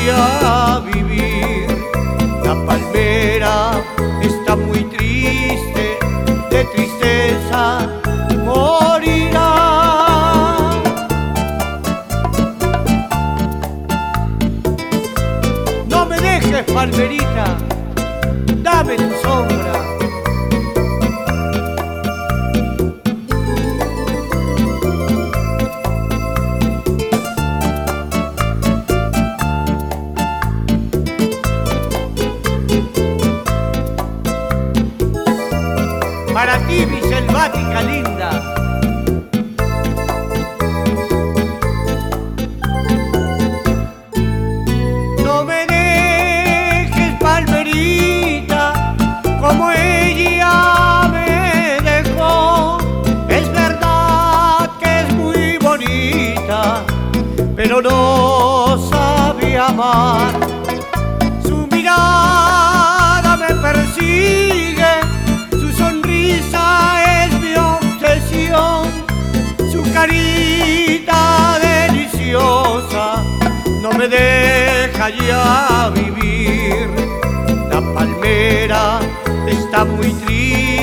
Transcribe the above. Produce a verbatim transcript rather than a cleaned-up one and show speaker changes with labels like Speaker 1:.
Speaker 1: ya vivir. La palmera está muy triste, de tristeza morirá. No me dejes, palmerita, dame tu sombra. Para ti, mi selvática linda. No me dejes, palmerita, como ella me dejó. Es verdad que es muy bonita, pero no sabe amar. Su mirada me persigue, es mi obsesión, su carita deliciosa no me deja ya vivir. La palmera está muy triste,